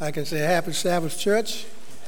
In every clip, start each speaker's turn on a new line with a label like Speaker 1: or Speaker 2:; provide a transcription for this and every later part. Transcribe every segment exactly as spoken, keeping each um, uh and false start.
Speaker 1: I can say happy Sabbath, church.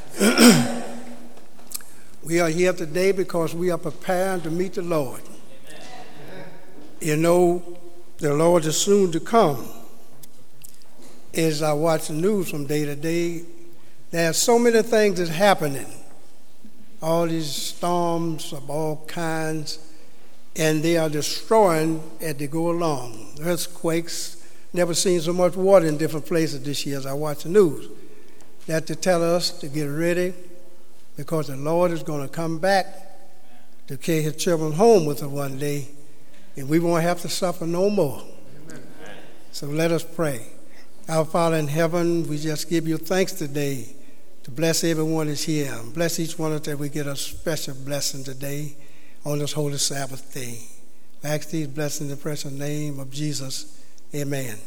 Speaker 1: We are here today because we are preparing to meet the Lord. Amen. You know, the Lord is soon to come. As I watch the news from day to day, there are so many things that's happening. All these storms of all kinds, and they are destroying as they go along. Earthquakes. Never seen so much water in different places this year as I watch the news. That to tell us to get ready because the Lord is going to come back to carry his children home with us one day, and we won't have to suffer no more. Amen. So let us pray. Our Father in heaven, we just give you thanks today to bless everyone that's here. And bless each one of us that we get a special blessing today on this holy Sabbath day. I ask these blessings in the precious name of Jesus. Amen. Amen.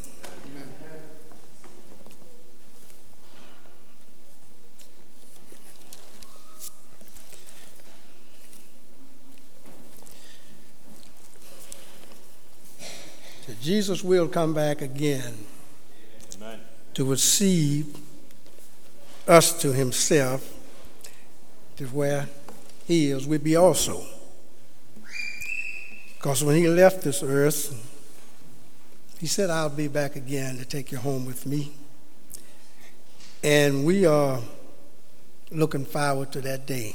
Speaker 1: So Jesus will come back again. Amen. To receive us to himself, to where he is, we be also. Because when he left this earth, he said, I'll be back again to take you home with me. And we are looking forward to that day.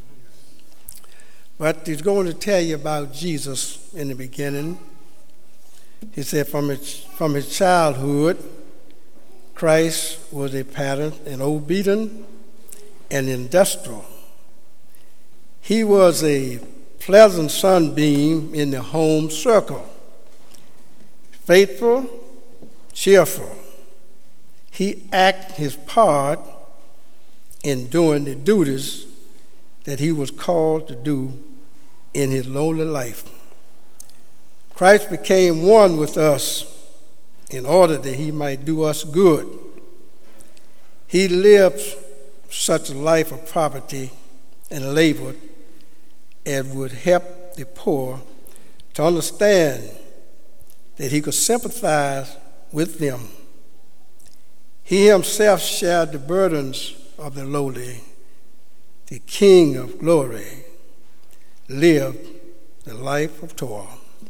Speaker 1: But he's going to tell you about Jesus in the beginning. He said from his, from his childhood, Christ was a pattern and obedient and industrial. He was a pleasant sunbeam in the home circle. Faithful, cheerful. He acted his part in doing the duties that he was called to do in his lowly life. Christ became one with us in order that he might do us good. He lived such a life of poverty and labor as would help the poor to understand that he could sympathize with them. He himself shared the burdens of the lowly. The King of glory lived the life of toil.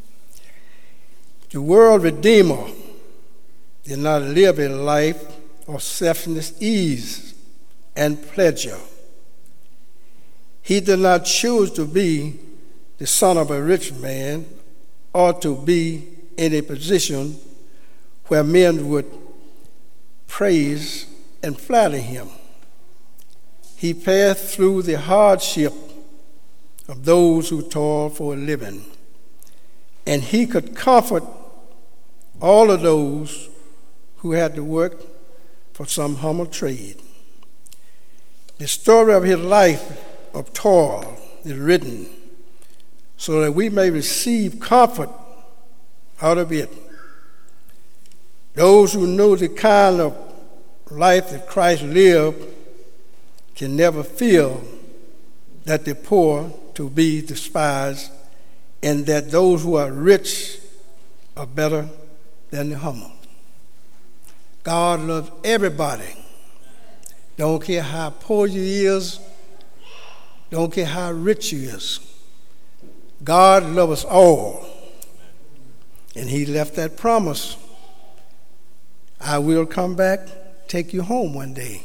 Speaker 1: The world Redeemer did not live a life of selfless ease and pleasure. He did not choose to be the son of a rich man or to be in a position where men would praise and flatter him. He passed through the hardship of those who toil for a living, and he could comfort all of those who had to work for some humble trade. The story of his life of toil is written so that we may receive comfort out of it. Those who know the kind of life that Christ lived can never feel that the poor to be despised and that those who are rich are better than the humble. God loves everybody. Don't care how poor you is, don't care how rich you is. God loves us all. And he left that promise. I will come back, take you home one day.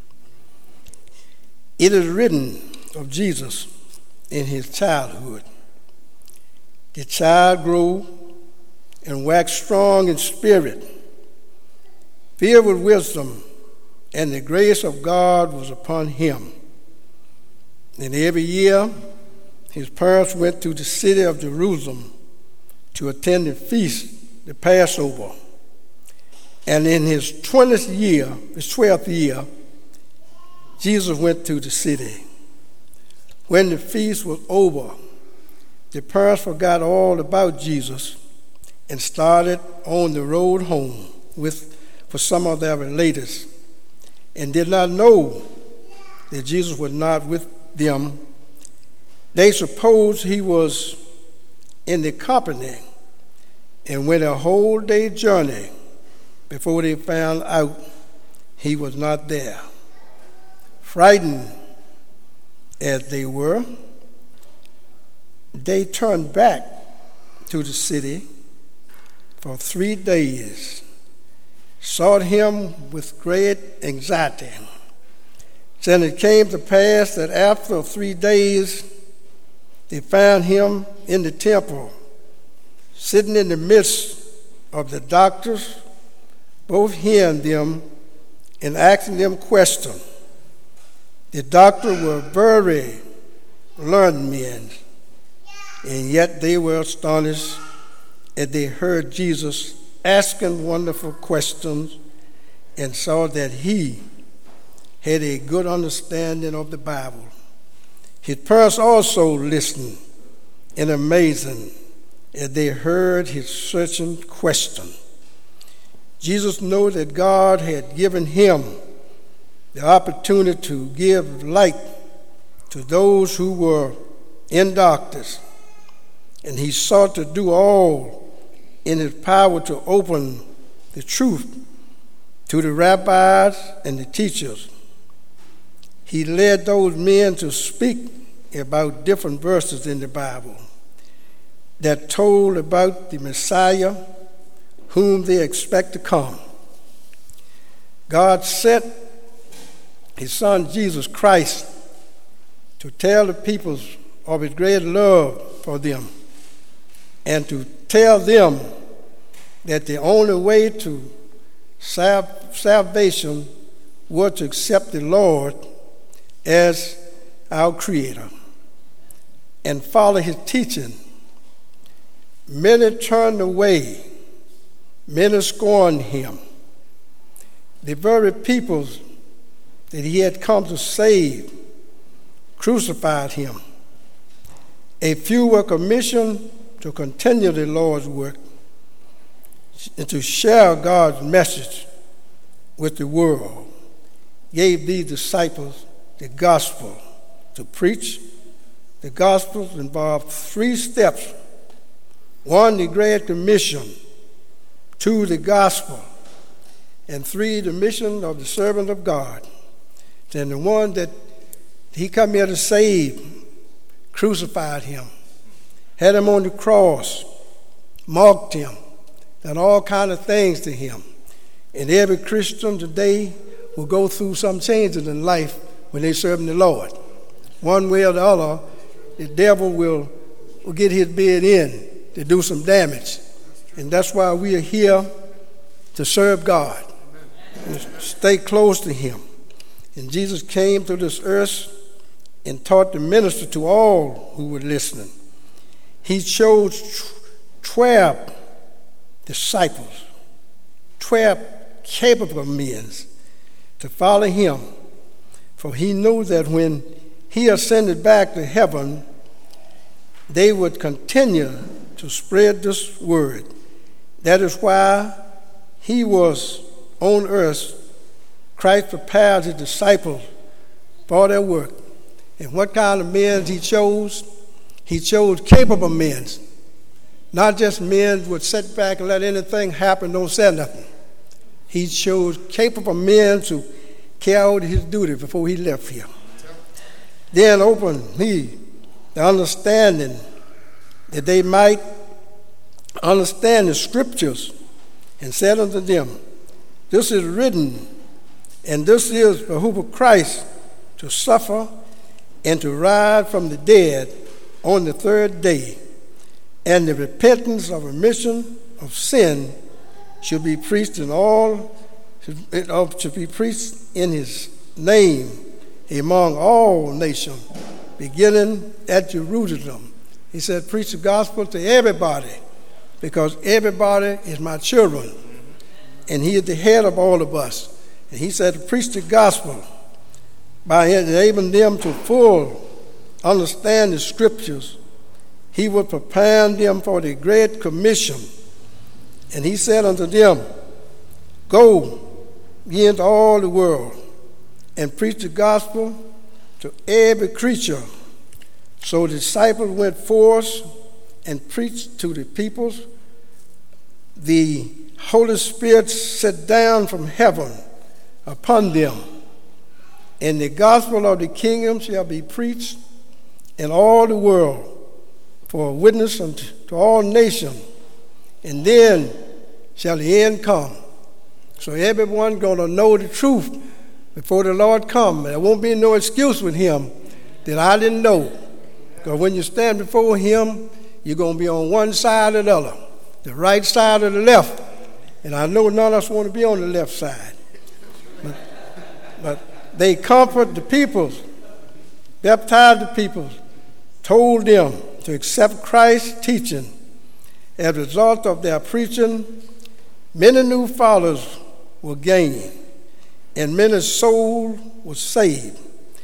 Speaker 1: It is written of Jesus in his childhood. The child grew and waxed strong in spirit, filled with wisdom, and the grace of God was upon him. And every year, his parents went to the city of Jerusalem to attend the feast, the Passover. And in his twentieth year, his twelfth year, Jesus went to the city. When the feast was over, the parents forgot all about Jesus and started on the road home with for some of their relatives and did not know that Jesus was not with them. They supposed he was in the company and went a whole day journey before they found out he was not there. Frightened as they were, they turned back to the city for three days, sought him with great anxiety. Then it came to pass that after three days, they found him in the temple, sitting in the midst of the doctors, both hearing them and asking them questions. The doctors were very learned men, and yet they were astonished as they heard Jesus asking wonderful questions and saw that he had a good understanding of the Bible. His parents also listened in amazement as they heard his searching question. Jesus knew that God had given him the opportunity to give light to those who were in darkness, and he sought to do all in his power to open the truth to the rabbis and the teachers. He led those men to speak about different verses in the Bible that told about the Messiah whom they expect to come. God sent his son Jesus Christ to tell the people of his great love for them and to tell them that the only way to sal- salvation was to accept the Lord as our Creator and follow his teaching. Many turned away, many scorned him. The very peoples that he had come to save crucified him. A few were commissioned to continue the Lord's work and to share God's message with the world. Gave these disciples the gospel to preach. The gospel involved three steps. One, the Great Commission. Two, the gospel. And three, the mission of the servant of God. And the one that he come here to save crucified him, had him on the cross, mocked him, done all kind of things to him. And every Christian today will go through some changes in life when they serve the Lord. One way or the other, the devil will, will get his bid in to do some damage. And that's why we are here to serve God and stay close to him. And Jesus came to this earth and taught to minister to all who were listening. He chose twelve disciples, twelve capable men to follow him, for he knew that when he ascended back to heaven, they would continue to spread this word. That is why he was on earth. Christ prepared his disciples for their work. And what kind of men he chose? He chose capable men, not just men who would sit back and let anything happen, don't say nothing. He chose capable men to carry out his duty before he left here. Then opened he the understanding that they might understand the scriptures, and said unto them, this is written, and this is the hope of Christ, to suffer and to rise from the dead on the third day, and the repentance of remission of sin should be preached in all, should be preached in his name among all nations, beginning at Jerusalem. He said, preach the gospel to everybody, because everybody is my children, and he is the head of all of us. And he said to preach the gospel by enabling them to full understand the scriptures. He would prepare them for the great commission. And he said unto them, go ye into all the world and preach the gospel to every creature. So the disciples went forth and preached to the peoples. The Holy Spirit sat down from heaven upon them. And the gospel of the kingdom shall be preached in all the world for a witness unto to all nations, and then shall the end come. So everyone going to know the truth before the Lord come. There won't be no excuse with him that I didn't know. Because when you stand before him, you're going to be on one side or the other, the right side or the left. And I know none of us want to be on the left side. But, but they comfort the peoples, baptized the peoples, told them to accept Christ's teaching. As a result of their preaching, many new followers were gained, and many souls were saved.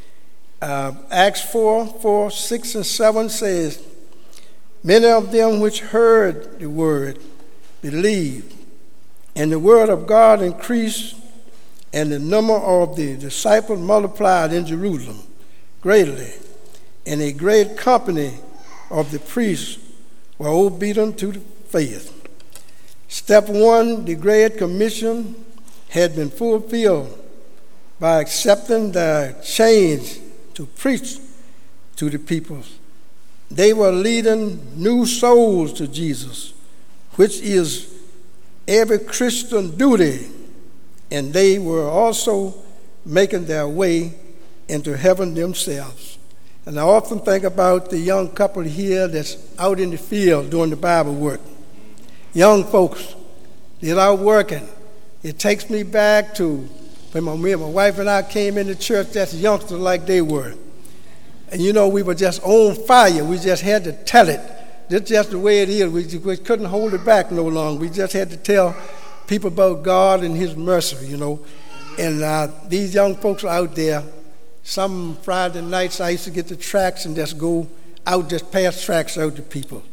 Speaker 1: Uh, Acts four, four, six, and seven says, many of them which heard the word believed, and the word of God increased, and the number of the disciples multiplied in Jerusalem greatly, and a great company of the priests were obedient to the faith. Step one, the Great Commission had been fulfilled by accepting the change to preach to the people. They were leading new souls to Jesus, which is every Christian duty, and they were also making their way into heaven themselves. And I often think about the young couple here that's out in the field doing the Bible work. Young folks, they're out working. It takes me back to when my, me and my wife and I came into church as youngsters like they were. And you know, we were just on fire. We just had to tell it. This is just the way it is. We, we couldn't hold it back no longer. We just had to tell people about God and his mercy, you know. And uh, these young folks are out there. Some Friday nights I used to get the tracts and just go out, just pass tracts out to people.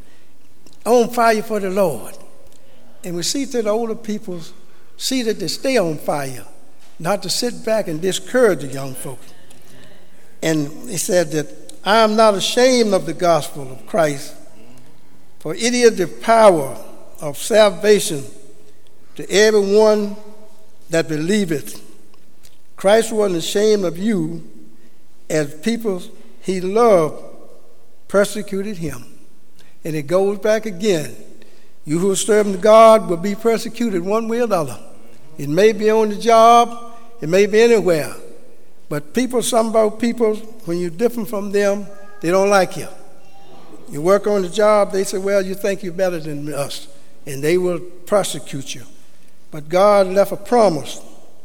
Speaker 1: On fire for the Lord. And we see that the older people see that they stay on fire, not to sit back and discourage the young folks. And he said that I am not ashamed of the gospel of Christ, for it is the power of salvation to everyone that believeth. Christ wasn't ashamed of you, as people he loved persecuted him. And it goes back again. You who are serving God will be persecuted one way or another. It may be on the job, it may be anywhere. But people, some about people, when you're different from them, they don't like you. You work on the job, they say, well, you think you're better than us, and they will persecute you. But God left a promise.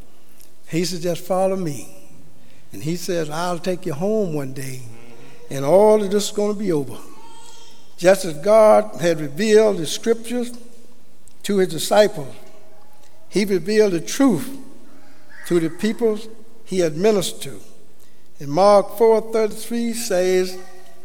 Speaker 1: He said, just follow me. And he says, I'll take you home one day, and all of this is going to be over. Just as God had revealed the scriptures to his disciples, he revealed the truth to the people he had ministered to. And Mark four thirty-three says,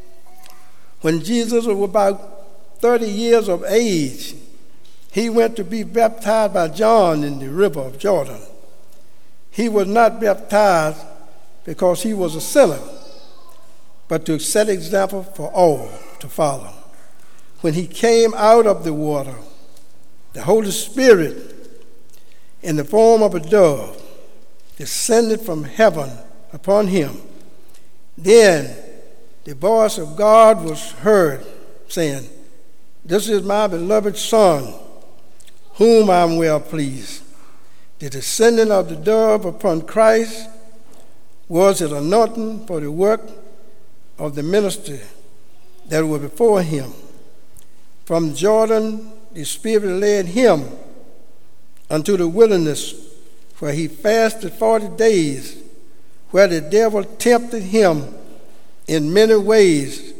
Speaker 1: when Jesus was about thirty years of age, he went to be baptized by John in the river of Jordan. He was not baptized because he was a sinner, but to set example for all to follow. When he came out of the water, the Holy Spirit, in the form of a dove, descended from heaven upon him. Then the voice of God was heard, saying, this is my beloved Son, whom I am well pleased. The descending of the dove upon Christ was an anointing for the work of the ministry that was before him. From Jordan, the Spirit led him unto the wilderness, where he fasted forty days, where the devil tempted him in many ways,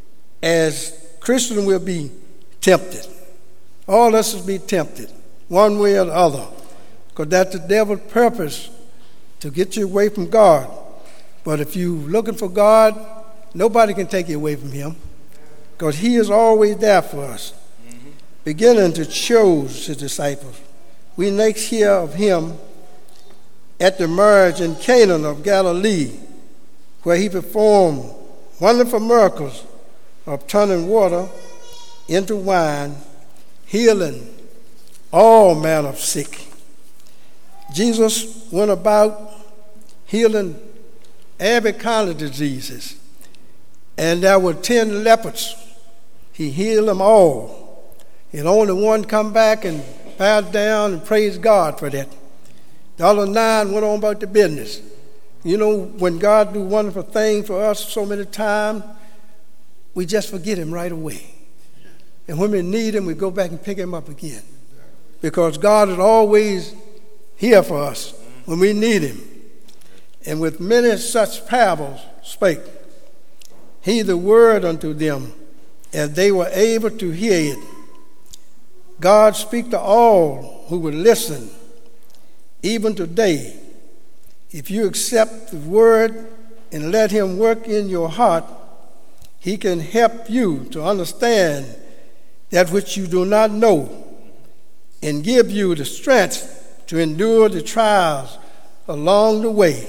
Speaker 1: as Christians will be tempted. All of us will be tempted, one way or the other, because that's the devil's purpose, to get you away from God. But if you're looking for God, nobody can take you away from him, because he is always there for us. Mm-hmm. Beginning to choose his disciples. We next hear of him at the marriage in Cana of Galilee, where he performed wonderful miracles of turning water into wine, healing all manner of sick. Jesus went about healing every kind of diseases. And there were ten lepers. He healed them all. And only one come back and bowed down and praised God for that. The other nine went on about the business. You know, when God do wonderful things for us so many times, we just forget him right away. And when we need him, we go back and pick him up again. Because God is always here for us when we need him. And with many such parables spake he the word unto them, as they were able to hear it. God speak to all who will listen, even today. If you accept the word and let him work in your heart, he can help you to understand that which you do not know and give you the strength to endure the trials along the way.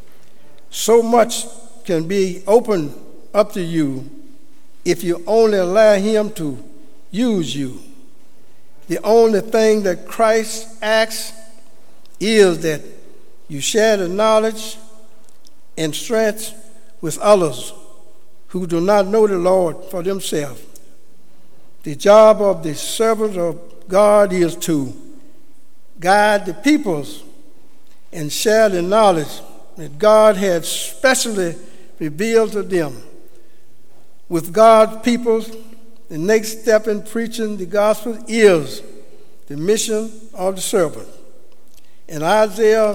Speaker 1: So much can be opened up to you if you only allow him to use you. The only thing that Christ asks is that you share the knowledge and strength with others who do not know the Lord for themselves. The job of the servants of God is to guide the peoples and share the knowledge that God had specially revealed to them. With God's people, the next step in preaching the gospel is the mission of the servant. And Isaiah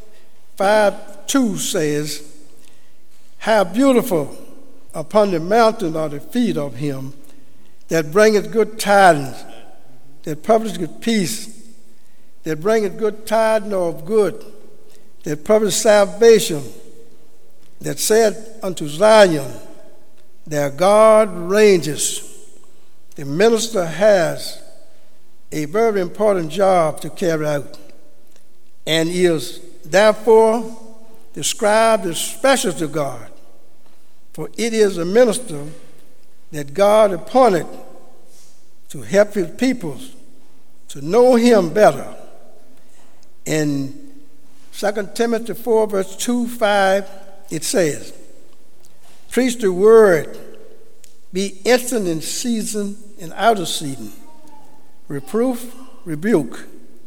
Speaker 1: five two says, how beautiful upon the mountain are the feet of him that bringeth good tidings, that publisheth peace, that bringeth good tidings of good, that publisheth salvation, that said unto Zion, their God ranges. The minister has a very important job to carry out, and is therefore described as special to God, for it is a minister that God appointed to help his people to know him better. In Second Timothy four, verse two, five, it says, preach the word, be instant in season and out of season, reproof, rebuke,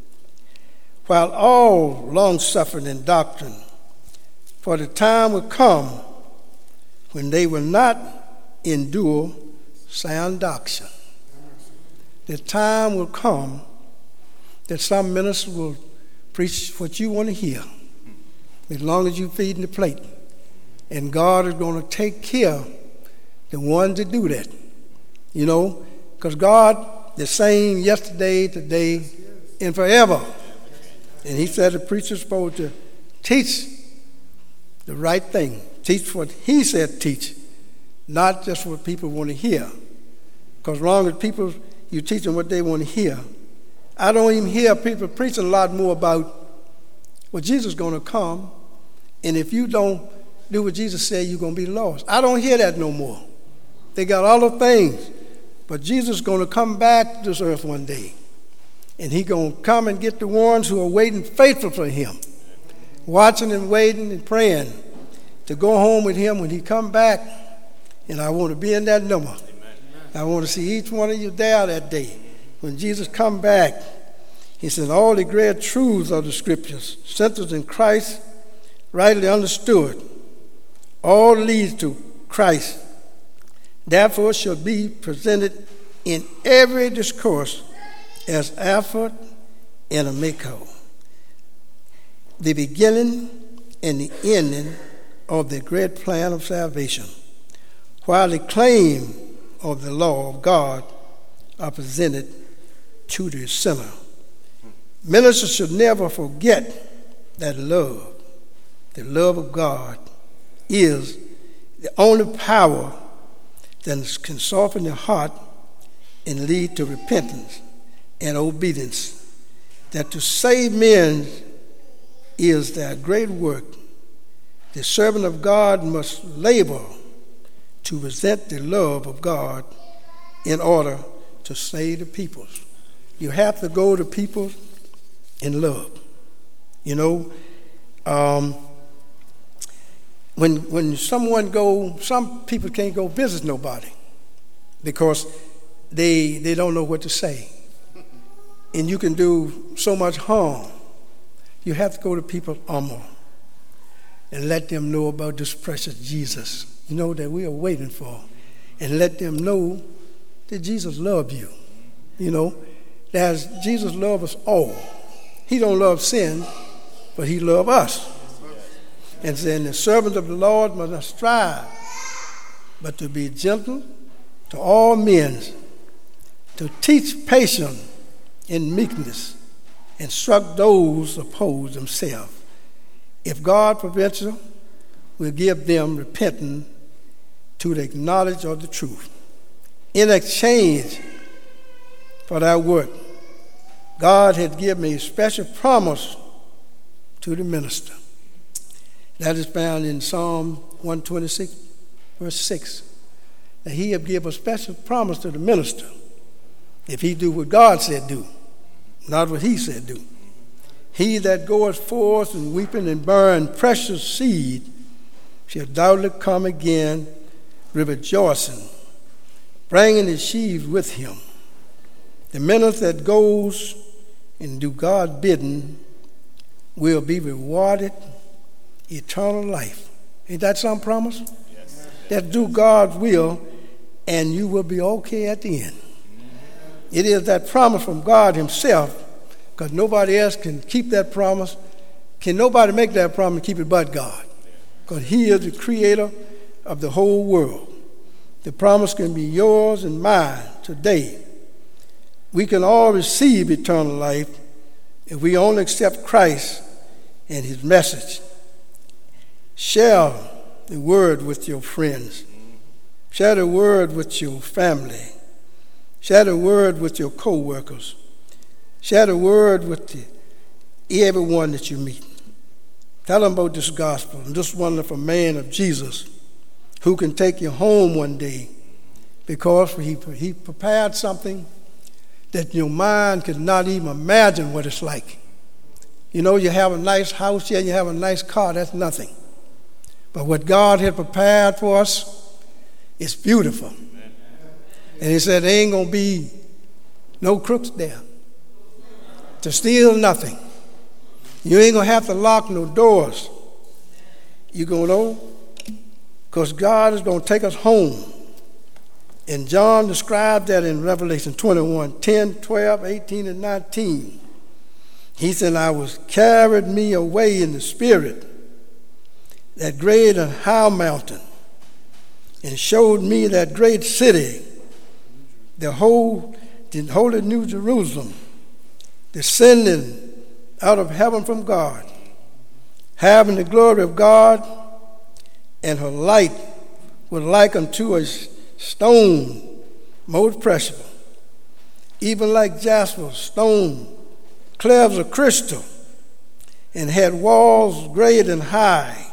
Speaker 1: while all long-suffering in doctrine, for the time will come when they will not endure sound doctrine. The time will come that some ministers will preach what you want to hear, as long as you're feeding the plate. And God is going to take care of the ones that do that. You know, because God, the same yesterday, today, and forever. And he said the preacher's supposed to teach the right thing. Teach what he said teach, not just what people want to hear. Because as long as people, you teach them what they want to hear. I don't even hear people preaching a lot more about, well, Jesus is going to come, and if you don't do what Jesus said, you're going to be lost. I don't hear that no more. They got other things. But Jesus is going to come back to this earth one day. And he's going to come and get the ones who are waiting faithful for him, watching and waiting and praying to go home with him when he come back. And I want to be in that number. Amen. I want to see each one of you there that day. When Jesus come back, he said, all the great truths of the scriptures, centered in Christ, rightly understood, all leads to Christ. Therefore shall be presented in every discourse as Alpha and Omega, the beginning and the ending of the great plan of salvation, while the claim of the law of God are presented to the sinner. Ministers should never forget that love, the love of God, is the only power that can soften the heart and lead to repentance and obedience. That to save men is their great work. The servant of God must labor to present the love of God in order to save the people. You have to go to people in love. You know, um, when when someone go, some people can't go visit nobody because they they don't know what to say, and you can do so much harm. You have to go to people humble and let them know about this precious Jesus, you know, that we are waiting for, and let them know that Jesus loves you. You know, that Jesus loves us all. He don't love sin, but he loves us. And saying the servant of the Lord must not strive, but to be gentle to all men, to teach patience in meekness, instruct those oppose themselves. If God provincial will give them repentance to the knowledge of the truth. In exchange for that work, God had given me a special promise to the minister. That is found in Psalm one twenty-six, verse six. That he had given a special promise to the minister if he do what God said do, not what he said do. He that goeth forth and weeping and bearing precious seed shall doubtless come again with rejoicing, bringing his sheaves with him. The minister that goes and do God's bidding will be rewarded eternal life. Ain't that some promise? Yes. That do God's will, and you will be okay at the end. Mm-hmm. It is that promise from God himself, because nobody else can keep that promise. Can nobody make that promise and keep it but God? Because he is the creator of the whole world. The promise can be yours and mine today. We can all receive eternal life if we only accept Christ and his message. Share the word with your friends. Share the word with your family. Share the word with your co-workers. Share the word with the, everyone that you meet. Tell them about this gospel and this wonderful man of Jesus who can take you home one day because he, he prepared something that your mind could not even imagine what it's like. You know, you have a nice house here, you have a nice car, that's nothing. But what God had prepared for us is beautiful. Amen. And he said there ain't going to be no crooks there to steal nothing. You ain't going to have to lock no doors. You're going to know because God is going to take us home. And John described that in Revelation twenty-one, ten, twelve, eighteen, and nineteen. He said, I was carried me away in the spirit, that great and high mountain, and showed me that great city, the whole, the holy New Jerusalem, descending out of heaven from God, having the glory of God, and her light was like unto a stone most precious, even like jasper, stone, clear as a crystal, and had walls great and high,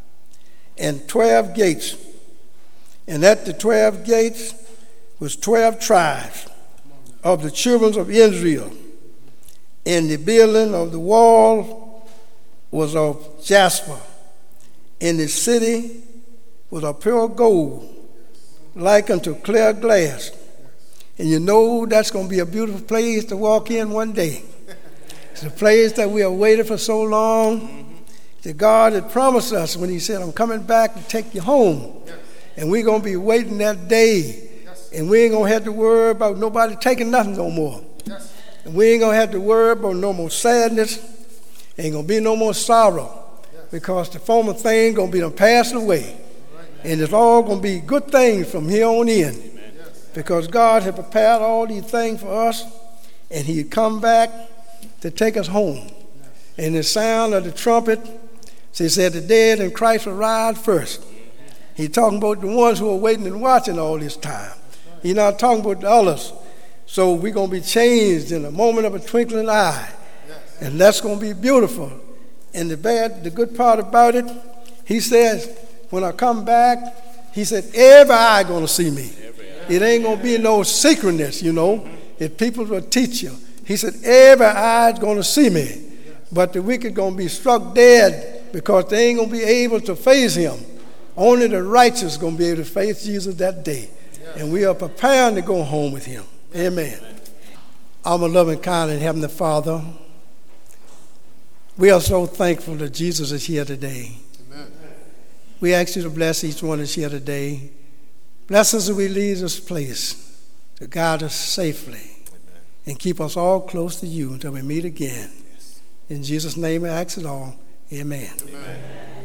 Speaker 1: and twelve gates. And at the twelve gates was twelve tribes of the children of Israel. And the building of the wall was of jasper, and the city was of pure gold, like unto clear glass. And you know that's going to be a beautiful place to walk in one day. It's a place that we have waited for so long. Mm-hmm. That God had promised us when he said, I'm coming back to take you home. Yes. And we're going to be waiting that day. Yes. And we ain't going to have to worry about nobody taking nothing no more. Yes. And we ain't going to have to worry about no more sadness. Ain't going to be no more sorrow. Yes. Because the former thing going to be done passed away. Right. And it's all going to be good things from here on in. Yes. Because God had prepared all these things for us. And he had come back to take us home. Yes. And the sound of the trumpet, so he said the dead in Christ will rise first. He's talking about the ones who are waiting and watching all this time. He's not talking about the others. So we're going to be changed in a moment of a twinkling eye. Yes. And that's going to be beautiful. And the bad, the good part about it, he says, when I come back, he said, every eye going to see me. It ain't going to be no secretness, you know. If people will teach you. He said, every eye is going to see me. But the wicked going to be struck dead because they ain't going to be able to face him. Only the righteous going to be able to face Jesus that day. And we are preparing to go home with him. Amen. Our loving, kind, and heavenly Father, we are so thankful that Jesus is here today. Amen. We ask you to bless each one that's here today. Bless us as we leave this place, to guide us safely. Amen. And keep us all close to you until we meet again. Yes. In Jesus' name I ask it all. Amen. Amen.